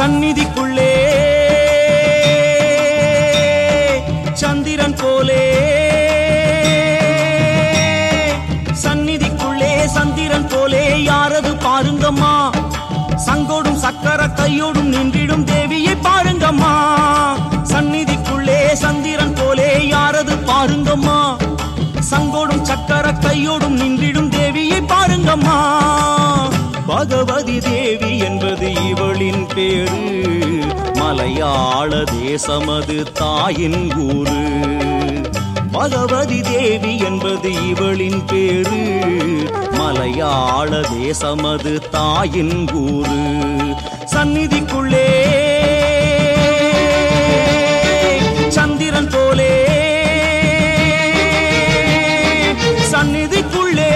சந்நிதிக்குள்ளே சந்திரன் போலே சந்நிதிக்குள்ளே சந்திரன் போலே யாரது பாருங்கம்மா சங்கோடும் சக்கர கையோடும் நின்றிடும் தேவியை பாருங்கம்மா சந்நிதிக்குள்ளே சந்திரன் போலே யாரது பாருங்கம்மா சங்கோடும் சக்கர கையோடும் நின்றிடும் தேவியை பாருங்கம்மா பகவதி தேவி என்பது இவளின் பேரு மலையாள தேசமது தாயின் ஊரு பகவதி தேவி என்பது இவளின் பேரு மலையாள தேசமது தாயின் ஊரு சந்நிதிக்குள்ளே சந்திரன் போலே சந்நிதிக்குள்ளே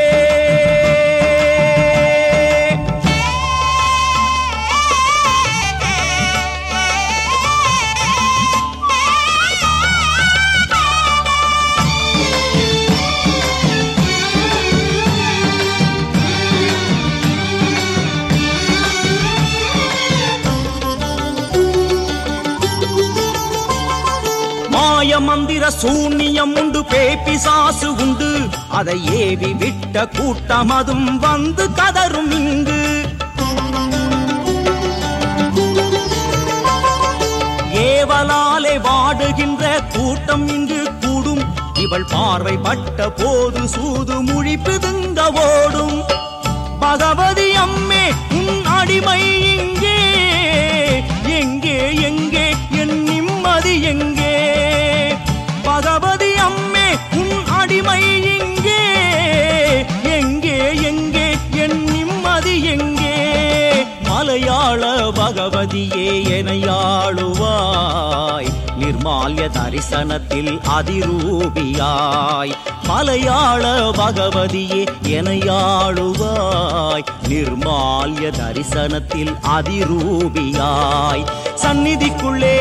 மாய மந்திர சூன்யம் உண்டு பேபிசாசு உண்டு அதை ஏவி விட்ட கூட்டம் அதும் வந்து கதரும் இங்கு ஏவலாலே வாடுகின்ற கூட்டம் இங்கு கூடும் இவள் பார்வை பட்ட போது சூது மொழி பிதுங்க ஓடும் பகவதி அம்மே உன் அடிமை இங்கே எங்கே எங்கே என் நிம்மதி எங்கே பகவதி அம்மே உன் அடிமை இங்கே எங்கே எங்கே என் நிம்மதி எங்கே மலையாள பகவதியே எனையாளுவாய் நிர்மால்ய தரிசனத்தில் அதிரூபியாய் மலையாள பகவதியே எனையாளுவாய் நிர்மால்ய தரிசனத்தில் அதிரூபியாய் சந்நிதிக்குள்ளே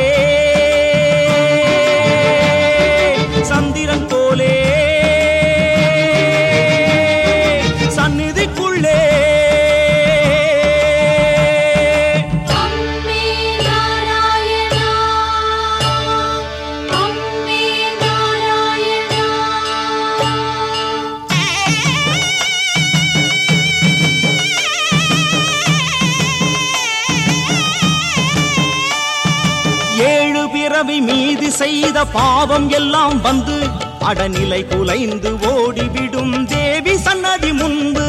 சந்திரன் போலே சந்நிதிக்குள்ளே ஏழு பிறவி மீது செய்த பாவம் எல்லாம் வந்து அடநிலை குலைந்து ஓடிவிடும் தேவி சன்னதி முன்பு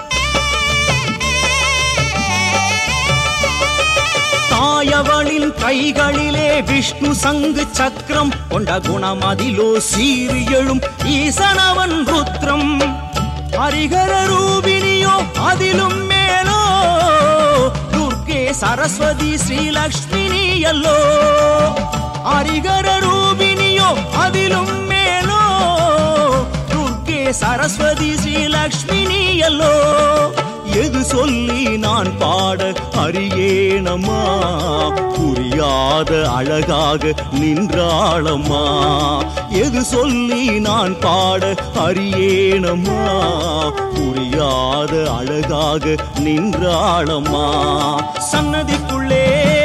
தாயவளின் கைகளிலே விஷ்ணு சங்கு சக்கரம் கொண்ட குணமதிலோ சீறி எழும் ஈசனவன் ருத்ரம் ஹரிஹர ரூபினியோ அதிலும் மேலோ துர்க்கே சரஸ்வதி ஸ்ரீலக்ஷ்மினி அல்லோ ஹரிஹர ரூபினியோ அதிலும் மேலோ துர்க்கே சரஸ்வதி ஸ்ரீலக்ஷ்மினி அல்லோ எது சொல்லி நான் பாட அறியேனம்மா புரியாத அழகாக நின்றாளம்மா எது சொல்லி நான் பாட அறியேனம்மா புரியாத அழகாக நின்றாளம்மா சன்னதிக்குள்ளே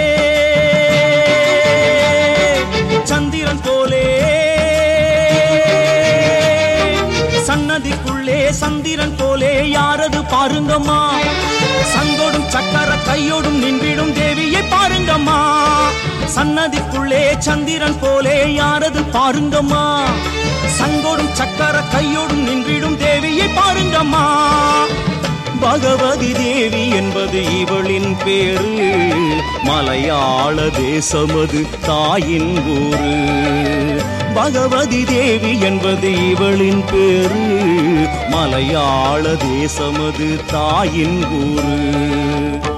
சந்திரன் போலே சன்னதிக்குள்ளே சந்திரன் போலே யாரது பாருங்கம்மா சங்கோடும் சக்கர கையோடும் நின்றிடும் தேவியை பாருங்கம்மா சன்னதிக்குள்ளே சந்திரன் போலே யாரது பாருங்கம்மா சங்கோடும் சக்கர கையோடும் நின்றிடும் தேவியை பாருங்கம்மா பகவதி தேவி என்பது இவளின் பேரு மலையாள தேசமது தாயின் ஊரு பகவதி தேவி என்பது இவளின் பேரு மலையாள தேசமது தாயின் ஊரு